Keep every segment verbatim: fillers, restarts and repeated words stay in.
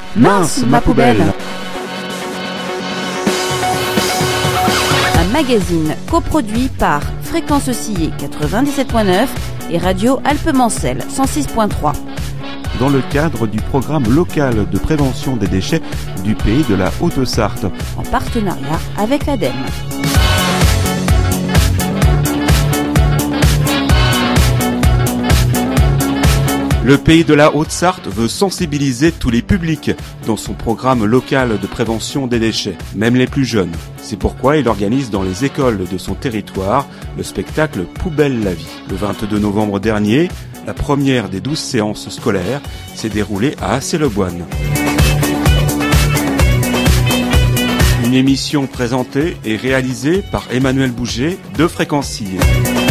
Mince, ma poubelle. Un magazine coproduit par Fréquence Oscillée quatre-vingt-dix-sept point neuf et Radio Alpes-Mancel cent six point trois. Dans le cadre du programme local de prévention des déchets du pays de la Haute-Sarthe, en partenariat avec l'ADEME. Le pays de la Haute-Sarthe veut sensibiliser tous les publics dans son programme local de prévention des déchets, même les plus jeunes. C'est pourquoi il organise dans les écoles de son territoire le spectacle Poubelle la vie. Le vingt-deux novembre dernier, la première des douze séances scolaires s'est déroulée à Assé-le-Boine. Une émission présentée et réalisée par Emmanuel Bouget de Fréquencier.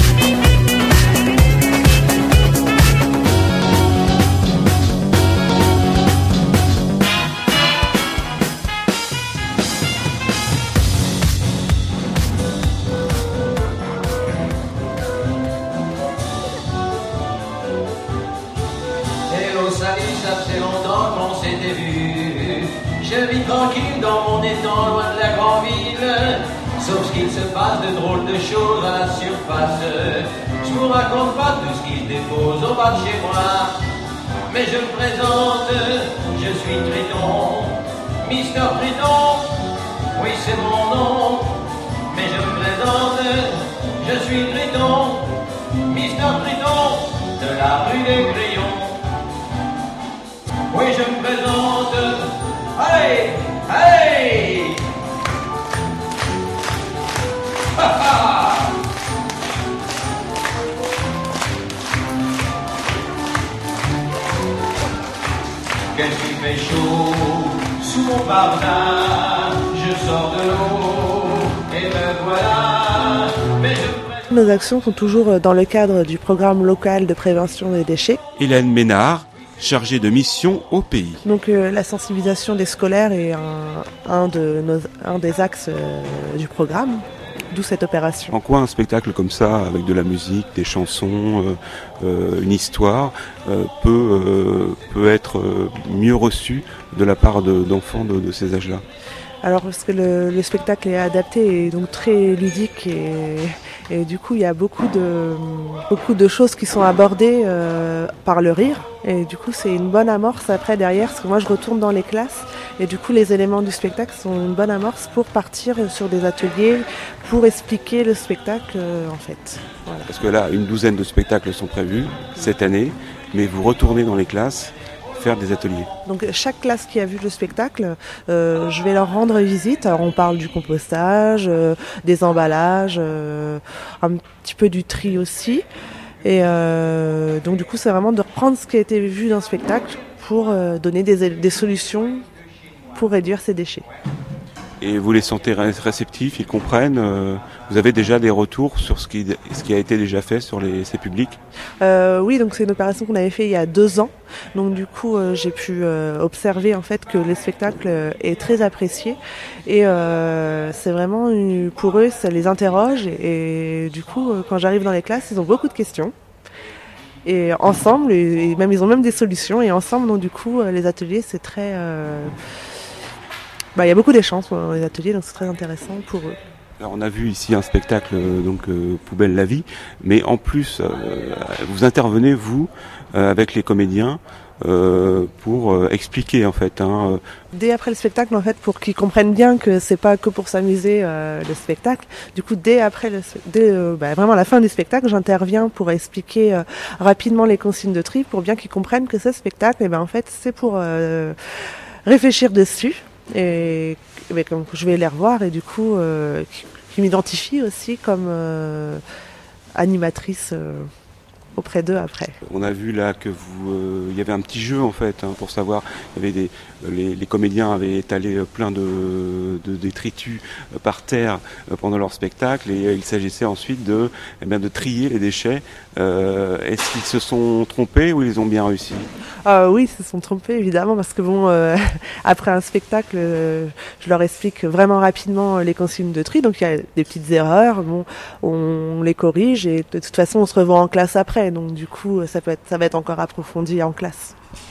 Tranquille dans mon étang, loin de la grande ville. Sauf ce qu'il se passe de drôles de choses à la surface. Je vous raconte pas tout ce qui se dépose au bas de chez moi. Mais je me présente, je suis Triton, Mister Triton, oui c'est mon nom. Mais je me présente, je suis Triton, Mister Triton, de la rue des Crayons. Oui je me présente. Allez, allez. Ha ha. Quand il fait chaud, sous mon pardin, je sors de l'eau et me voilà. Mais je... Nos actions sont toujours dans le cadre du programme local de prévention des déchets. Hélène Ménard, chargée de mission au pays. Donc euh, la sensibilisation des scolaires est un, un, de nos, un des axes euh, du programme, d'où cette opération. En quoi un spectacle comme ça, avec de la musique, des chansons, euh, euh, une histoire, euh, peut, euh, peut être euh, mieux reçu de la part de, d'enfants de, de ces âges-là ? Alors parce que le, le spectacle est adapté et donc très ludique et, et du coup il y a beaucoup de, beaucoup de choses qui sont abordées euh, par le rire et du coup c'est une bonne amorce après derrière parce que moi je retourne dans les classes et du coup les éléments du spectacle sont une bonne amorce pour partir sur des ateliers pour expliquer le spectacle euh, en fait. Voilà. Parce que là une douzaine de spectacles sont prévus cette année mais vous retournez dans les classes faire des ateliers. Donc chaque classe qui a vu le spectacle, euh, je vais leur rendre visite. Alors on parle du compostage, euh, des emballages, euh, un petit peu du tri aussi. Et euh, donc du coup c'est vraiment de reprendre ce qui a été vu dans le spectacle pour euh, donner des, des solutions pour réduire ces déchets. Et vous les sentez réceptifs, ils comprennent euh, vous avez déjà des retours sur ce qui, ce qui a été déjà fait sur les, ces publics ? euh, Oui, donc c'est une opération qu'on avait fait il y a deux ans. Donc du coup, euh, j'ai pu euh, observer en fait que le spectacle est très apprécié et euh, c'est vraiment une, pour eux, ça les interroge et, et du coup, quand j'arrive dans les classes, ils ont beaucoup de questions. Et ensemble, et même ils ont même des solutions et ensemble, donc du coup, les ateliers, c'est très euh, Bah, il y a beaucoup d'échanges dans les ateliers, donc c'est très intéressant pour eux. Alors on a vu ici un spectacle donc euh, Poubelle la vie, mais en plus euh, vous intervenez vous euh, avec les comédiens euh, pour euh, expliquer en fait. Hein, euh. Dès après le spectacle en fait, pour qu'ils comprennent bien que c'est pas que pour s'amuser euh, le spectacle. Du coup dès après le, dès euh, bah, vraiment à la fin du spectacle, j'interviens pour expliquer euh, rapidement les consignes de tri pour bien qu'ils comprennent que ce spectacle, et ben en fait c'est pour euh, réfléchir dessus. Et mais comme je vais les revoir et du coup euh, qui, qui m'identifie aussi comme euh, animatrice euh, auprès d'eux après. On a vu là que vous, euh, il y avait un petit jeu en fait hein, pour savoir. Il y avait des, les, les comédiens avaient étalé plein de, de détritus par terre pendant leur spectacle et il s'agissait ensuite de, eh bien, de trier les déchets. Euh, est-ce qu'ils se sont trompés ou ils ont bien réussi ? Ah oui, ils se sont trompés évidemment parce que bon, euh, après un spectacle, euh, je leur explique vraiment rapidement les consignes de tri. Donc il y a des petites erreurs, bon, on les corrige et de toute façon on se revoit en classe après. Donc du coup, ça peut être, ça va être encore approfondi en classe.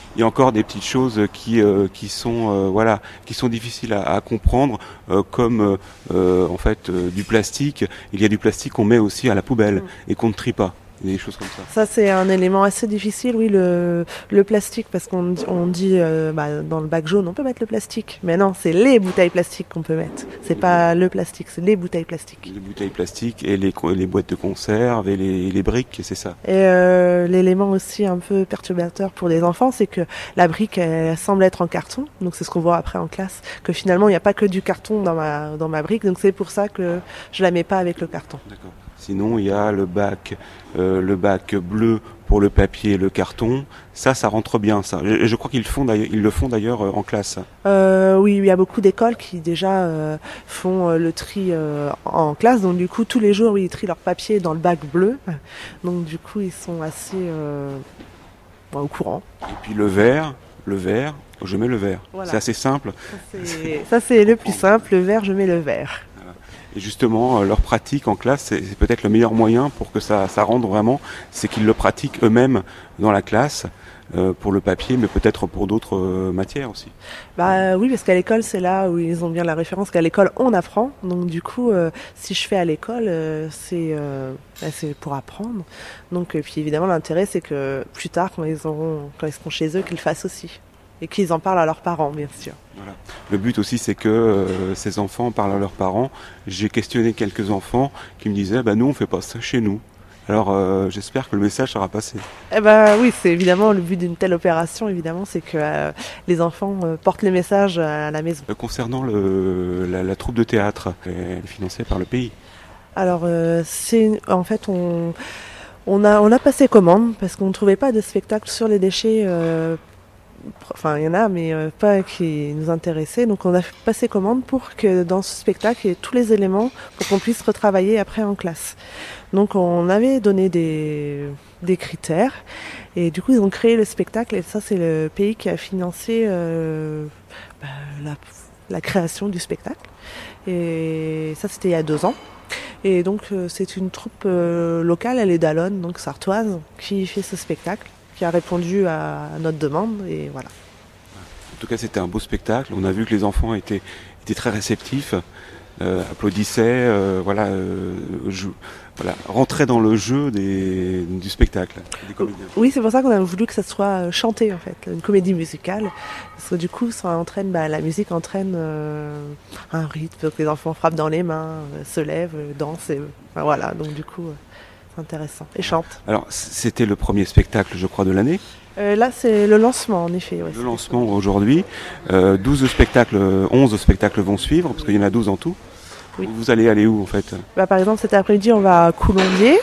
il y a encore des petites choses qui euh, qui sont euh, voilà qui sont difficiles à, à comprendre, euh, comme euh, en fait euh, du plastique. Il y a du plastique qu'on met aussi à la poubelle mmh. et qu'on ne trie pas. Des choses comme ça. Ça, c'est un élément assez difficile, oui, le, le plastique, parce qu'on on dit euh, bah, dans le bac jaune, on peut mettre le plastique. Mais non, c'est les bouteilles plastiques qu'on peut mettre. C'est pas le plastique, c'est les bouteilles plastiques. Les bouteilles plastiques et les, les boîtes de conserve et les, les briques, c'est ça. Et euh, l'élément aussi un peu perturbateur pour les enfants, c'est que la brique, elle semble être en carton. Donc c'est ce qu'on voit après en classe, que finalement, il n'y a pas que du carton dans ma, dans ma brique. Donc c'est pour ça que je la mets pas avec le carton. D'accord. Sinon, il y a le bac, euh, le bac bleu pour le papier et le carton. Ça, ça rentre bien, ça. Je, je crois qu'ils font d'ailleurs, ils le font d'ailleurs en classe. Euh, oui, il y a beaucoup d'écoles qui déjà euh, font le tri euh, en classe. Donc du coup, tous les jours, oui, ils trient leur papier dans le bac bleu. Donc du coup, ils sont assez euh, bon, au courant. Et puis le vert, le vert, je mets le vert. Voilà. C'est assez simple. Ça, c'est, ça, c'est le plus simple. Le vert, je mets le vert. Et justement, leur pratique en classe, c'est, c'est peut-être le meilleur moyen pour que ça, ça rende vraiment, c'est qu'ils le pratiquent eux-mêmes dans la classe, euh, pour le papier, mais peut-être pour d'autres euh, matières aussi. Bah oui, parce qu'à l'école, c'est là où ils ont bien la référence, qu'à l'école, on apprend. Donc du coup, euh, si je fais à l'école, euh, c'est, euh, bah, c'est pour apprendre. Donc, et puis évidemment, l'intérêt, c'est que plus tard, quand ils, auront, quand ils seront chez eux, qu'ils le fassent aussi. Et qu'ils en parlent à leurs parents, bien sûr. Voilà. Le but aussi, c'est que euh, ces enfants parlent à leurs parents. J'ai questionné quelques enfants qui me disaient bah, « nous, on ne fait pas ça chez nous ». Alors, euh, j'espère que le message sera passé. Eh ben, oui, c'est évidemment le but d'une telle opération, évidemment, c'est que euh, les enfants euh, portent le message à la maison. Euh, concernant le, la, la troupe de théâtre, elle est financée par le pays. Alors, euh, c'est en fait, on, on, a, on a passé commande parce qu'on ne trouvait pas de spectacle sur les déchets. Euh, Enfin, il y en a, mais euh, pas qui nous intéressaient. Donc, on a passé commande pour que dans ce spectacle, il y ait tous les éléments pour qu'on puisse retravailler après en classe. Donc, on avait donné des, des critères. Et du coup, ils ont créé le spectacle. Et ça, c'est le pays qui a financé euh, bah, la, la création du spectacle. Et ça, c'était il y a deux ans. Et donc, euh, c'est une troupe euh, locale, elle est d'Allonne, donc sartoise, qui fait ce spectacle, qui a répondu à notre demande, et voilà. En tout cas, c'était un beau spectacle. On a vu que les enfants étaient, étaient très réceptifs, euh, applaudissaient, euh, voilà, euh, jou- voilà, rentraient dans le jeu des, du spectacle, des comédiens. Oui, c'est pour ça qu'on a voulu que ça soit chanté, en fait, une comédie musicale. Parce que du coup, ça entraîne, bah, la musique entraîne euh, un rythme, que les enfants frappent dans les mains, euh, se lèvent, euh, dansent, et, enfin, voilà, donc du coup... Euh, intéressant. Et chante. Alors, c'était le premier spectacle, je crois, de l'année. Euh, là, c'est le lancement, en effet. Ouais, le lancement aujourd'hui. Euh, douze spectacles, onze spectacles vont suivre, parce qu'il y en a douze en tout. Oui. Vous allez aller où, en fait ? Bah, par exemple, cet après-midi, on va à Coulombiers,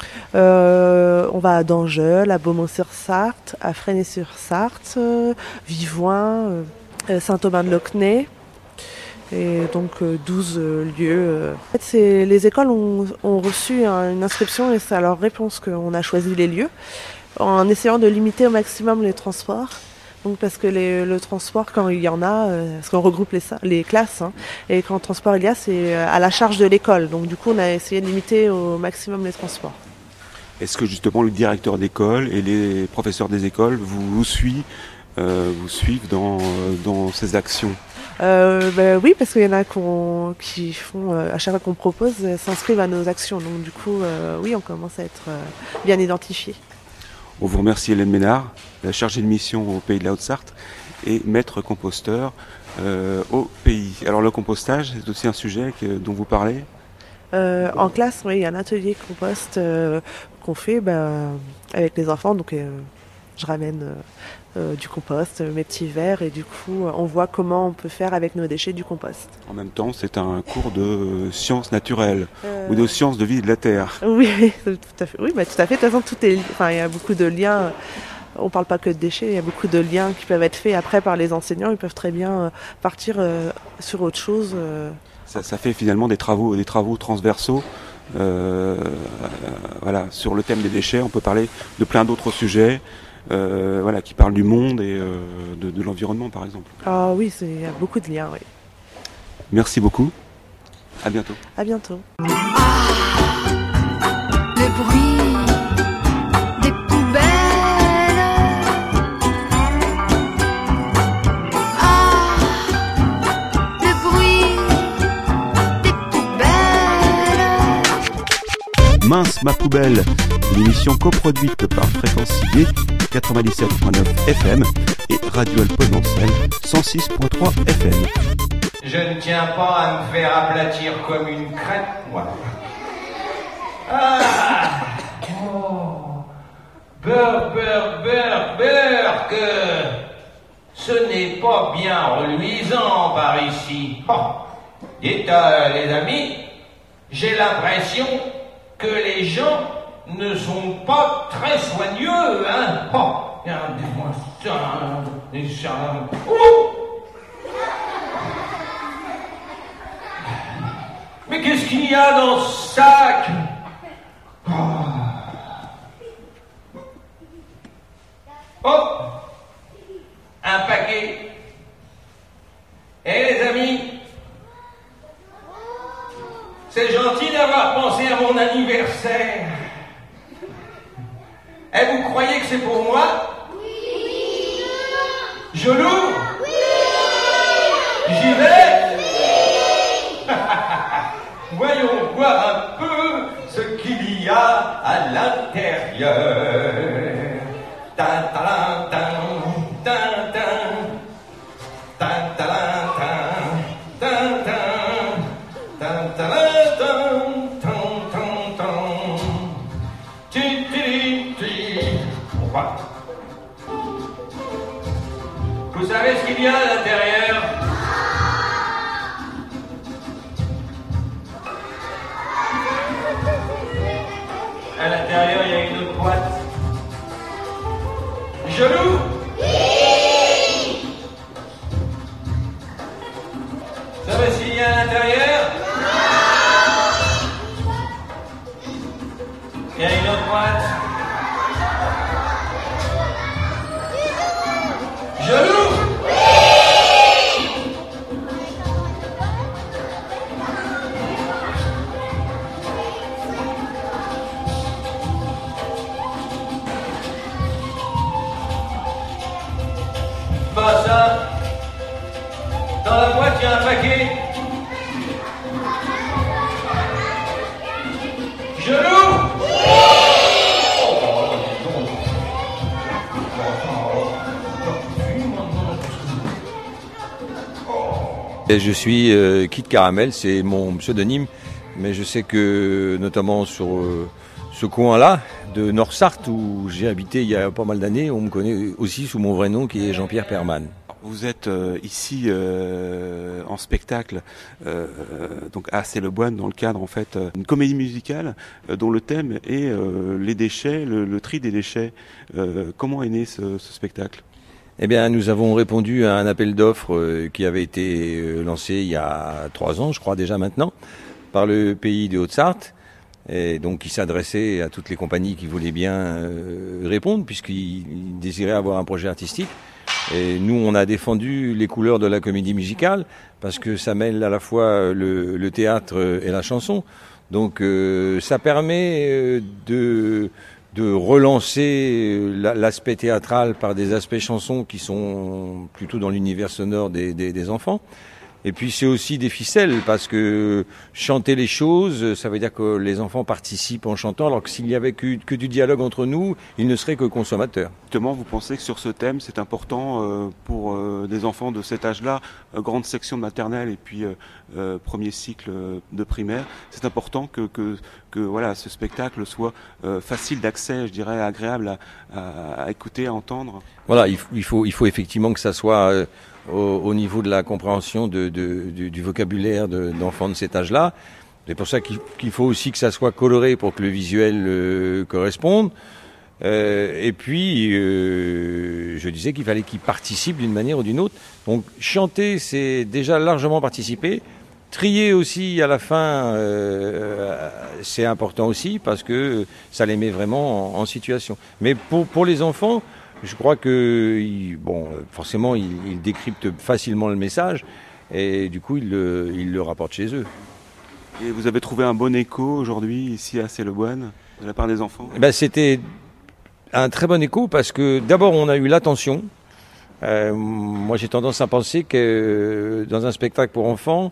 euh, on va à Dangeul, à Beaumont-sur-Sarthe, à Fresnay-sur-Sarthe, euh, Vivoin, euh, Saint-Aubin-de-Locnay. Et donc euh, douze euh, lieux. Euh. En fait, c'est, les écoles ont, ont reçu un, une inscription et c'est à leur réponse qu'on a choisi les lieux, en essayant de limiter au maximum les transports. Donc parce que les, le transport, quand il y en a, euh, parce qu'on regroupe les, les classes, hein, et quand le transport il y a, c'est à la charge de l'école. Donc du coup, on a essayé de limiter au maximum les transports. Est-ce que justement le directeur d'école et les professeurs des écoles vous, vous suivent, euh, vous suivent dans, dans ces actions ? Euh, ben oui, parce qu'il y en a qu'on, qui font, euh, à chaque fois qu'on propose, euh, s'inscrivent à nos actions. Donc du coup, euh, oui, on commence à être euh, bien identifiés. On vous remercie Hélène Ménard, la chargée de mission au Pays de la Haute-Sarthe et maître composteur euh, au pays. Alors le compostage, c'est aussi un sujet que, dont vous parlez ? euh, En classe, oui, il y a un atelier compost euh, qu'on fait ben, avec les enfants. Donc euh, je ramène... Euh, Euh, du compost, mes petits verres, et du coup on voit comment on peut faire avec nos déchets du compost. En même temps, c'est un cours de sciences naturelles euh... ou de sciences de vie de la Terre. Oui, tout à fait. Oui, bah, tout à fait. De toute façon, tout est, enfin, il y a beaucoup de liens. On parle pas que de déchets, il y a beaucoup de liens qui peuvent être faits après par les enseignants. Ils peuvent très bien partir euh, sur autre chose. Euh... Ça, ça fait finalement des travaux, des travaux transversaux. Euh, euh, voilà, sur le thème des déchets, on peut parler de plein d'autres sujets. Euh, voilà, qui parle du monde et euh, de, de l'environnement, par exemple. Ah oui, c'est, il y a beaucoup de liens, oui. Merci beaucoup. À bientôt. À bientôt. Ah, le bruit des poubelles Mince ma poubelle, une émission coproduite par Fréquence I D quatre-vingt-dix-sept point neuf F M et Radio Alpemancel cent six point trois F M. Je ne tiens pas à me faire aplatir comme une crête, moi. Ah oh. Beurre, beurre, beurre, beurre, que ce n'est pas bien reluisant par ici. Oh. Dites, euh, les amis, j'ai l'impression que les gens ne sont pas très soigneux, hein. Oh. Regardez-moi ça, ça. Oh. Mais qu'est-ce qu'il y a dans ce sac? Oh, oh, un paquet. Eh les amis, c'est gentil d'avoir pensé à mon anniversaire. Eh, vous croyez que c'est pour moi? Oui. Je l'ouvre? Oui. J'y vais? Voyons voir un peu ce qu'il y a à l'intérieur. Tin, tin, tin, tin, tin, tin, tin, tin, tin, tin, tin, tin, tin, tin. Vous savez ce qu'il y a à l'intérieur? À l'intérieur, il y a une autre boîte. Je l'ouvre? Oui. Vous savez s'il y a à l'intérieur? Non. Il y a une autre boîte. Je l'ouvre? Pas ça. Dans la boîte, il y a un paquet. Je l'ouvre? Et je suis euh, Kit Caramel, c'est mon pseudonyme, mais je sais que notamment sur euh, ce coin-là de Nord-Sarthe où j'ai habité il y a pas mal d'années, on me connaît aussi sous mon vrai nom qui est Jean-Pierre Perman. Vous êtes euh, ici euh, en spectacle euh, donc à C'est-le-Boine dans le cadre en fait d'une comédie musicale euh, dont le thème est euh, les déchets, le, le tri des déchets. Euh, comment est né ce, ce spectacle? Eh bien, nous avons répondu à un appel d'offres euh, qui avait été euh, lancé il y a trois ans, je crois déjà maintenant, par le pays de Haute-Sarthe, et donc qui s'adressait à toutes les compagnies qui voulaient bien euh, répondre, puisqu'ils désiraient avoir un projet artistique. Et nous, on a défendu les couleurs de la comédie musicale, parce que ça mêle à la fois le, le théâtre et la chanson. Donc, euh, ça permet euh, de... de relancer l'aspect théâtral par des aspects chansons qui sont plutôt dans l'univers sonore des, des, des enfants. Et puis c'est aussi des ficelles, parce que chanter les choses, ça veut dire que les enfants participent en chantant, alors que s'il n'y avait que, que du dialogue entre nous, ils ne seraient que consommateurs. Justement, vous pensez que sur ce thème, c'est important euh, pour euh, des enfants de cet âge-là, euh, grande section de maternelle et puis euh, euh, premier cycle de primaire, c'est important que, que, que voilà, ce spectacle soit euh, facile d'accès, je dirais, agréable à, à, à écouter, à entendre. Voilà, il faut, il faut, il faut effectivement que ça soit... Euh, Au, au niveau de la compréhension de, de, du, du vocabulaire de, d'enfants de cet âge-là. C'est pour ça qu'il, qu'il faut aussi que ça soit coloré pour que le visuel euh, corresponde. Euh, et puis, euh, je disais qu'il fallait qu'ils participent d'une manière ou d'une autre. Donc, chanter, c'est déjà largement participer. Trier aussi à la fin, euh, c'est important aussi parce que ça les met vraiment en, en situation. Mais pour, pour les enfants, je crois que, bon, forcément, ils, ils décryptent facilement le message et du coup, ils le, ils le rapportent chez eux. Et vous avez trouvé un bon écho aujourd'hui ici à C'est-le-Boine de la part des enfants? Eh ben, c'était un très bon écho parce que d'abord, on a eu l'attention. Euh, moi, j'ai tendance à penser que dans un spectacle pour enfants,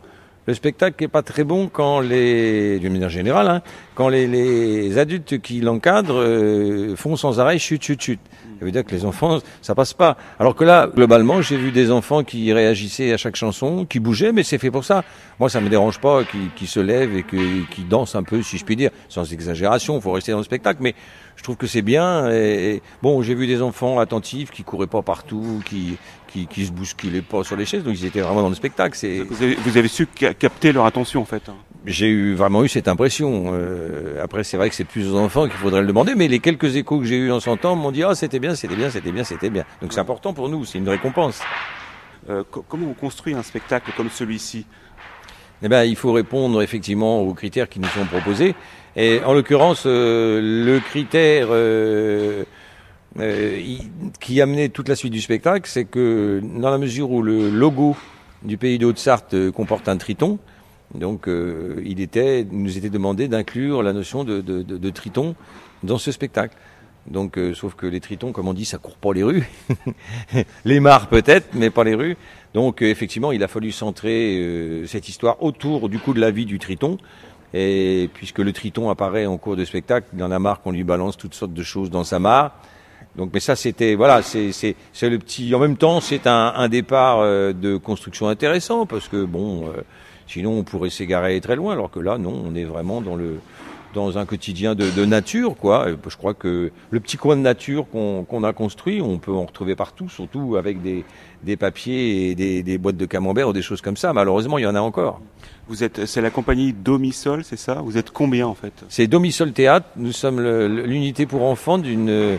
le spectacle n'est pas très bon quand les, d'une manière générale, hein, quand les, les adultes qui l'encadrent euh, font sans arrêt chut, chut, chut. Ça veut dire que les enfants, ça passe pas. Alors que là, globalement, j'ai vu des enfants qui réagissaient à chaque chanson, qui bougeaient, mais c'est fait pour ça. Moi, ça me dérange pas qu'ils, qu'ils se lèvent et que, qu'ils dansent un peu, si je puis dire, sans exagération. Il faut rester dans le spectacle, mais je trouve que c'est bien. Et, et bon, j'ai vu des enfants attentifs qui couraient pas partout, qui qui, qui se bousculaient pas sur les chaises, donc ils étaient vraiment dans le spectacle. C'est... Vous avez, vous avez su ca- capter leur attention en fait. J'ai eu vraiment eu cette impression. Euh, après, c'est vrai que c'est plus aux enfants qu'il faudrait le demander, mais les quelques échos que j'ai eus en s'entendant m'ont dit ah oh, c'était bien, c'était bien, c'était bien, c'était bien. Donc c'est important pour nous, c'est une récompense. Euh, co- comment on construit un spectacle comme celui-ci ? Eh ben, il faut répondre effectivement aux critères qui nous sont proposés. Et en l'occurrence, euh, le critère euh, euh, qui amenait toute la suite du spectacle, c'est que dans la mesure où le logo du pays de Haute-Sarthe euh, comporte un triton, donc euh, il était, il nous était demandé d'inclure la notion de, de, de, de triton dans ce spectacle. Donc, euh, sauf que les tritons, comme on dit, ça court pas les rues. Les mares peut-être, mais pas les rues. Donc, euh, effectivement, il a fallu centrer euh, cette histoire autour du coup de la vie du triton. Et puisque le triton apparaît en cours de spectacle, dans la mare, qu'on lui balance toutes sortes de choses dans sa mare. Donc, mais ça, c'était, voilà, c'est, c'est, c'est le petit. En même temps, c'est un, un départ euh, de construction intéressant parce que bon, euh, sinon on pourrait s'égarer très loin. Alors que là, non, on est vraiment dans le dans un quotidien de, de nature, quoi. Et je crois que le petit coin de nature qu'on, qu'on a construit, on peut en retrouver partout, surtout avec des, des papiers et des, des boîtes de camembert ou des choses comme ça. Malheureusement, il y en a encore. Vous êtes, c'est la compagnie Domisol, c'est ça ? Vous êtes combien en fait ? C'est Domisol Théâtre. Nous sommes le, l'unité pour enfants d'une,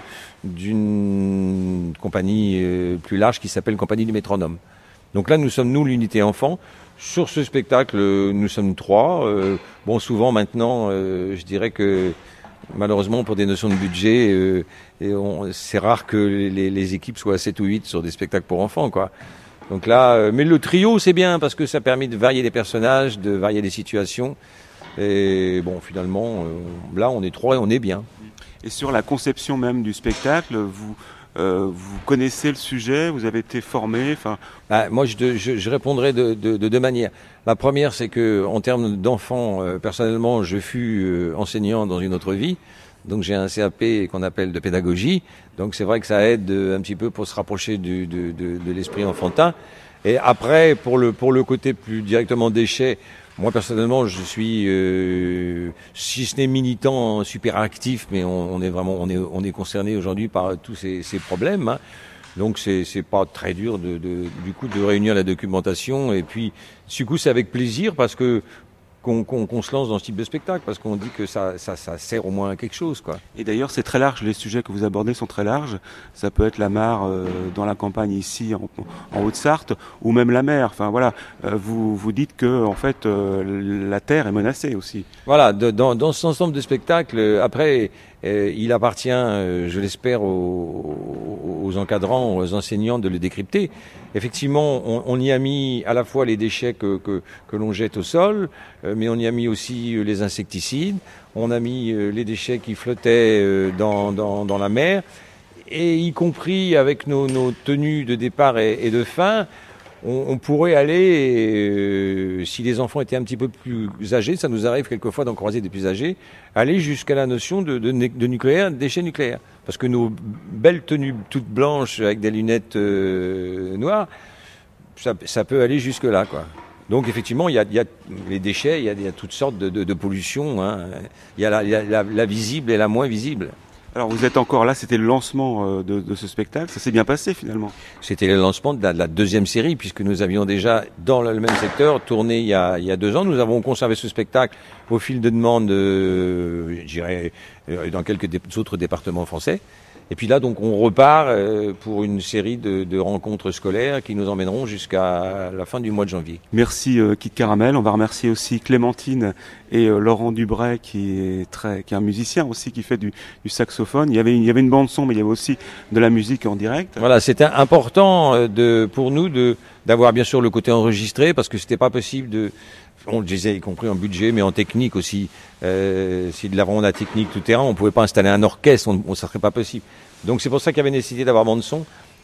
d'une compagnie plus large qui s'appelle Compagnie du Métronome. Donc là, nous sommes, nous, l'unité enfants. Sur ce spectacle, nous sommes trois. Euh, bon, souvent maintenant, euh, je dirais que malheureusement, pour des notions de budget, euh, et on, c'est rare que les, les équipes soient à sept ou huit sur des spectacles pour enfants, quoi. Donc là, euh, mais le trio, c'est bien parce que ça permet de varier les personnages, de varier les situations. Et bon, finalement, euh, là, on est trois et on est bien. Et sur la conception même du spectacle, vous Euh, vous connaissez le sujet, vous avez été formé, enfin. Ah, moi, je, je, je répondrai de, de, de deux manières. La première, c'est que, en termes d'enfants, euh, personnellement, je fus euh, enseignant dans une autre vie, donc j'ai un C A P qu'on appelle de pédagogie. Donc c'est vrai que ça aide euh, un petit peu pour se rapprocher du, de, de, de l'esprit enfantin. Et après, pour le pour le côté plus directement déchet. Moi, personnellement, je suis, euh, si ce n'est militant, super actif, mais on, on est vraiment, on est, on est concerné aujourd'hui par tous ces, ces problèmes. Hein. Donc, c'est, c'est pas très dur de, de, du coup, de réunir la documentation. Et puis, du coup, c'est avec plaisir parce que qu'on, qu'on, qu'on se lance dans ce type de spectacle, parce qu'on dit que ça, ça, ça sert au moins à quelque chose, quoi. Et d'ailleurs, c'est très large. Les sujets que vous abordez sont très larges. Ça peut être la mare euh, dans la campagne ici, en, en Haute-Sarthe, ou même la mer. Enfin voilà, euh, vous vous dites que en fait, euh, la terre est menacée aussi. Voilà, de, dans, dans cet ensemble de spectacles, après, euh, il appartient, euh, je l'espère, aux, aux encadrants, aux enseignants de le décrypter. Effectivement, on, on y a mis à la fois les déchets que, que, que l'on jette au sol, euh, mais on y a mis aussi euh, les insecticides, on a mis euh, les déchets qui flottaient euh, dans, dans, dans la mer, et y compris avec nos, nos tenues de départ et, et de fin, on, on pourrait aller, euh, si les enfants étaient un petit peu plus âgés, ça nous arrive quelquefois d'en croiser des plus âgés, aller jusqu'à la notion de, de, de nucléaire, de déchets nucléaires. Parce que nos belles tenues toutes blanches avec des lunettes euh, noires, ça, ça peut aller jusque-là, quoi. Donc effectivement, il y a, il y a les déchets, il y a, il y a toutes sortes de, de, de pollutions. Hein. Il y a, la, il y a la, la visible et la moins visible. Alors vous êtes encore là, c'était le lancement de, de ce spectacle, ça s'est bien passé finalement. C'était le lancement de la, de la deuxième série, puisque nous avions déjà, dans le même secteur, tourné il y a, il y a deux ans. Nous avons conservé ce spectacle au fil de demande, euh, je dirais, euh, dans quelques dé- autres départements français. Et puis là, donc, on repart euh, pour une série de, de rencontres scolaires qui nous emmèneront jusqu'à la fin du mois de janvier. Merci euh, Kit Caramel. On va remercier aussi Clémentine et euh, Laurent Dubray, qui est très, qui est un musicien aussi, qui fait du, du saxophone. Il y avait, il y avait une bande son, mais il y avait aussi de la musique en direct. Voilà, c'était important de, pour nous de, d'avoir bien sûr le côté enregistré, parce que c'était pas possible de, on le disait, y compris en budget, mais en technique aussi. Euh, si de la vraiment la technique tout terrain, on pouvait pas installer un orchestre, on, on, ça serait pas possible. Donc c'est pour ça qu'il y avait nécessité d'avoir bande son.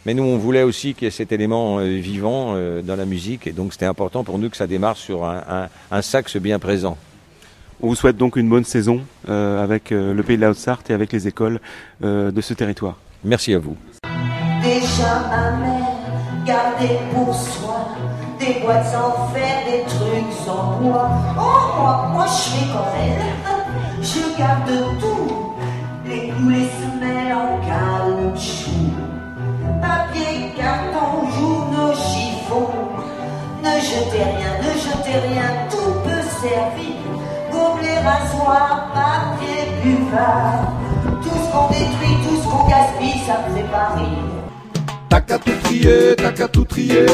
Mais nous, on voulait aussi qu'il y ait cet élément euh, vivant euh, dans la musique, et donc c'était important pour nous que ça démarre sur un, un, un sax bien présent. On vous souhaite donc une bonne saison euh, avec euh, le Pays de la Haute-Sarthe et avec les écoles euh, de ce territoire. Merci à vous. Déjà ma mère gardait pour soi des boîtes en fer, des trucs en bois. Oh, moi, moi je fais comme elle, je garde tout, les coups, les semelles en caoutchouc, papier, carton, journaux, chiffon. Ne jetez rien, ne jetez rien, tout peut servir. Gobelet, rasoir, papier, buvard. Tout ce qu'on détruit, tout ce qu'on gaspille, ça me fait pas rire. T'as qu'à tout trier, t'as qu'à tout trier.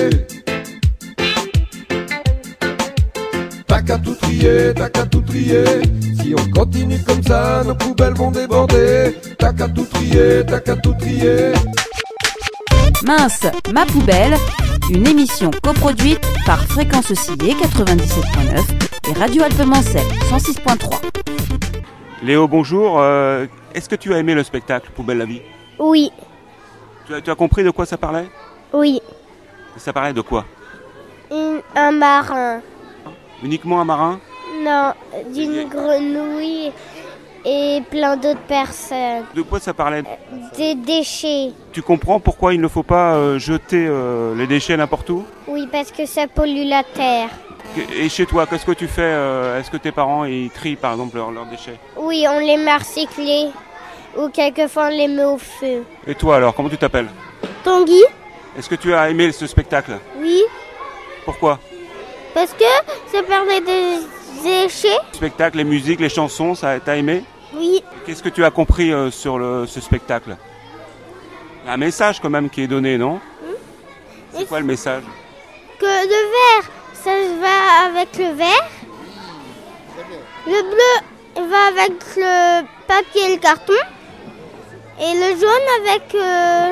T'as qu'à tout trier, t'as qu'à tout trier. Si on continue comme ça, nos poubelles vont déborder. T'as qu'à tout trier, t'as qu'à tout trier. Mince, ma poubelle, une émission coproduite par Fréquence Oscillée quatre-vingt-dix-sept point neuf et Radio Alpes-Mancel cent six point trois. Léo, bonjour. Euh, est-ce que tu as aimé le spectacle Poubelle la vie? Oui, tu as, tu as compris de quoi ça parlait? oui. Ça parlait de quoi? Une- un marin. Uniquement un marin? Non, d'une grenouille et plein d'autres personnes. De quoi ça parlait? Des déchets. Tu comprends pourquoi il ne faut pas euh, jeter euh, les déchets n'importe où? Oui, parce que ça pollue la terre. Et chez toi, qu'est-ce que tu fais? euh, Est-ce que tes parents ils trient par exemple leurs, leurs déchets? Oui, on les met à recycler. Ou quelquefois on les met au feu. Et toi alors, comment tu t'appelles? Tanguy? Est-ce que tu as aimé ce spectacle? Oui, Pourquoi? parce que ça parlait des déchets. Le spectacle, les musiques, les chansons, ça t'as aimé? Oui, Qu'est-ce que tu as compris euh, sur le, ce spectacle? Il y a un message quand même qui est donné, non? C'est quoi le message? que le vert, ça va avec le vert. Le bleu va avec le papier et le carton. Et le jaune avec euh,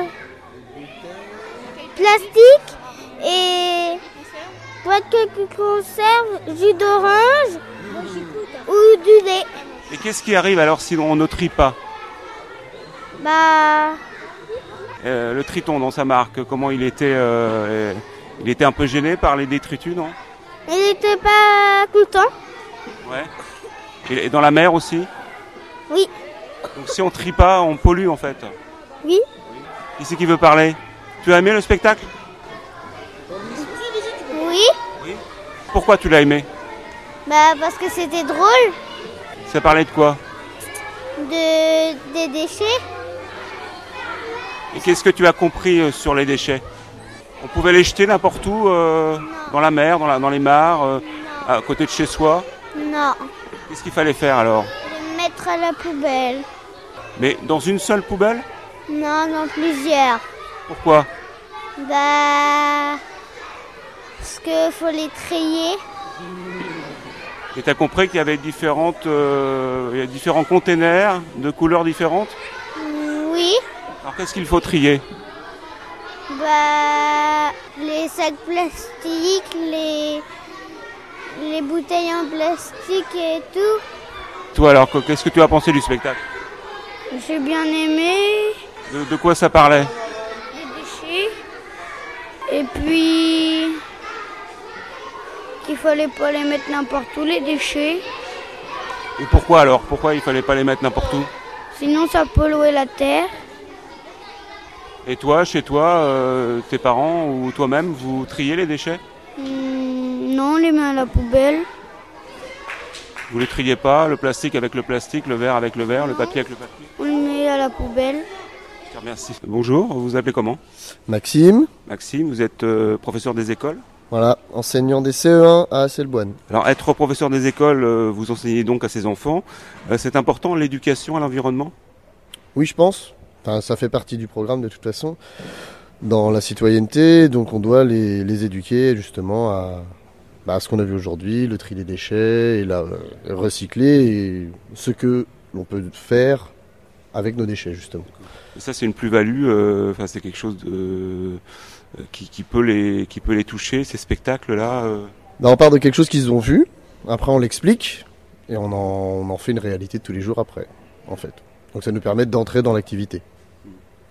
plastique et boîte de conserve, jus d'orange ou du lait. Et qu'est-ce qui arrive alors si on ne trie pas? Bah, Euh, le triton dans sa marque, comment il était euh, il était un peu gêné par les détritus, non? il n'était pas content. Ouais. Et et dans la mer aussi? Oui, Donc si on trie pas, on pollue en fait. oui, Qui c'est qui veut parler? Tu as aimé le spectacle? oui. Pourquoi tu l'as aimé? Bah, parce que c'était drôle. Ça parlait de quoi? De, des déchets. Et qu'est-ce que tu as compris euh, sur les déchets? On pouvait les jeter n'importe où, euh, dans la mer, dans, la, dans les mares, euh, à côté de chez soi. Non, Qu'est-ce qu'il fallait faire alors? les mettre à la poubelle. Mais dans une seule poubelle? Non, non, plusieurs. Pourquoi? Bah, parce que faut les trier. Et tu as compris qu'il y avait différentes, euh, il y a différents containers de couleurs différentes? Oui, Alors qu'est-ce qu'il faut trier? bah, les sacs plastiques, les, les bouteilles en plastique et tout. Toi alors, qu'est-ce que tu as pensé du spectacle? J'ai bien aimé de, de quoi ça parlait? les déchets. Et puis, qu'il fallait pas les mettre n'importe où, les déchets. Et pourquoi alors? Pourquoi il fallait pas les mettre n'importe où? Sinon, ça polluait la terre. Et toi, chez toi, euh, tes parents ou toi-même, vous triez les déchets? Hmm, non, on les met à la poubelle. Vous les triez pas, le plastique avec le plastique, le verre avec le verre, le papier avec le papier? On les met à la poubelle. Je te remercie. Bonjour, vous vous appelez comment? Maxime, Maxime, vous êtes euh, professeur des écoles? voilà, enseignant des C E un à Asselboine. Alors être professeur des écoles, euh, vous enseignez donc à ces enfants. Euh, c'est important l'éducation à l'environnement? Oui, je pense. Enfin, ça fait partie du programme de toute façon. Dans la citoyenneté, donc on doit les, les éduquer justement à, bah, à ce qu'on a vu aujourd'hui, le tri des déchets, et la, euh, recycler, et ce que l'on peut faire avec nos déchets justement. Et ça c'est une plus-value, euh, enfin c'est quelque chose de, euh, qui, qui, peut les, qui peut les toucher, ces spectacles-là euh. Bah, on part de quelque chose qu'ils ont vu, après on l'explique, et on en, on en fait une réalité de tous les jours après, en fait. Donc ça nous permet d'entrer dans l'activité.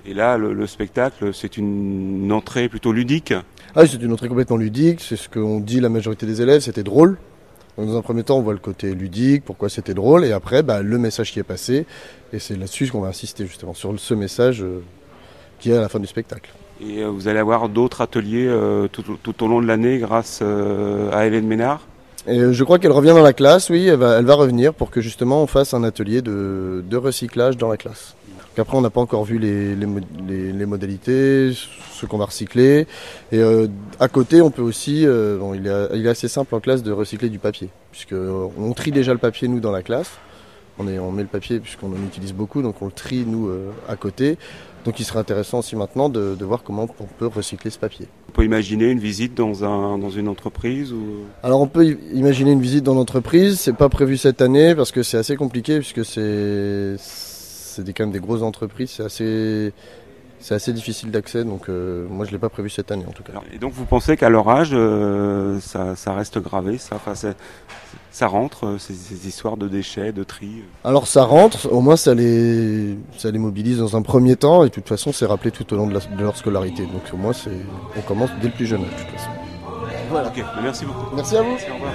Et là, le, le spectacle, c'est une, une entrée plutôt ludique. Ah oui, c'est une entrée complètement ludique, c'est ce qu'ont dit la majorité des élèves, c'était drôle. Donc, dans un premier temps, on voit le côté ludique, pourquoi c'était drôle, et après, bah, le message qui est passé, et c'est là-dessus qu'on va insister justement, sur ce message euh, qui est à la fin du spectacle. Et euh, vous allez avoir d'autres ateliers euh, tout, tout au long de l'année grâce euh, à Hélène Ménard. Et euh, je crois qu'elle revient dans la classe, oui, elle va, elle va revenir pour que justement on fasse un atelier de, de recyclage dans la classe. Donc après, on n'a pas encore vu les, les, les, les modalités, ce qu'on va recycler. Et euh, à côté, on peut aussi, euh, bon, il est, il est assez simple en classe de recycler du papier, puisque on trie déjà le papier nous dans la classe. On, est, on met le papier puisqu'on en utilise beaucoup, donc on le trie nous euh, à côté. Donc il serait intéressant aussi maintenant de, de voir comment on peut recycler ce papier. On peut imaginer une visite dans, un, dans une entreprise ou... Alors on peut imaginer une visite dans l'entreprise, c'est pas prévu cette année parce que c'est assez compliqué puisque c'est, c'est des, quand même des grosses entreprises, c'est assez, c'est assez difficile d'accès, donc euh, moi je l'ai pas prévu cette année en tout cas. Alors, et donc vous pensez qu'à leur âge, euh, ça, ça reste gravé, ça, enfin, ça, ça rentre, ces, ces histoires de déchets, de tri? Alors ça rentre, au moins ça les, ça les mobilise dans un premier temps, et de toute façon c'est rappelé tout au long de, la, de leur scolarité, donc au moins c'est, on commence dès le plus jeune âge de toute façon. Voilà. Ok, merci beaucoup. Merci à vous. Merci, au revoir.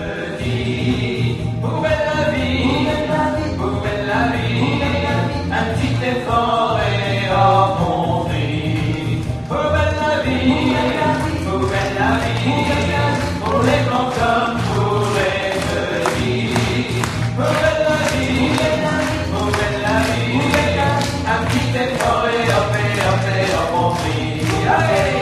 Un petit effort et hors mon vie. Oh belle la vie, oh belle la vie, pour les grands comme pour les petits. Oh belle la vie, oh belle la vie, un petit effort et hop et hop et hors mon vie. Allez!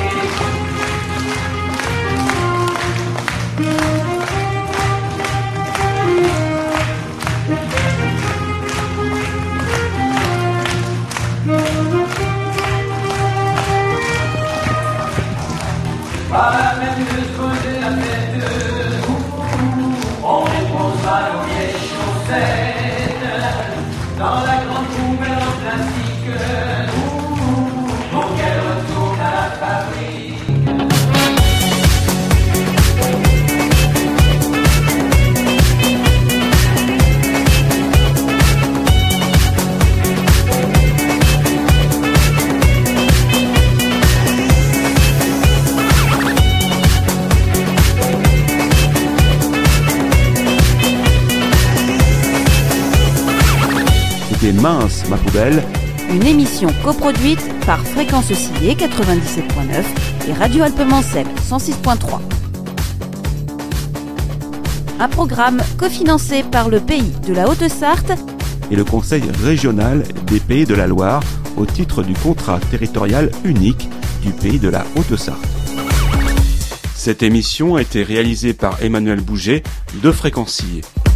Pas la même de se poser la tête, on reposera nos vieilles chaussettes dans la grande poubelle en plastique pour qu'elle retourne à la fabrique. C'était Mince, ma poubelle. Une émission coproduite par Fréquence Oscillée quatre-vingt-dix-sept point neuf et Radio Alpes-Mansell cent six point trois. Un programme cofinancé par le Pays de la Haute-Sarthe Et le Conseil régional des Pays de la Loire au titre du contrat territorial unique du Pays de la Haute-Sarthe. Cette émission a été réalisée par Emmanuel Bouget de Fréquencier.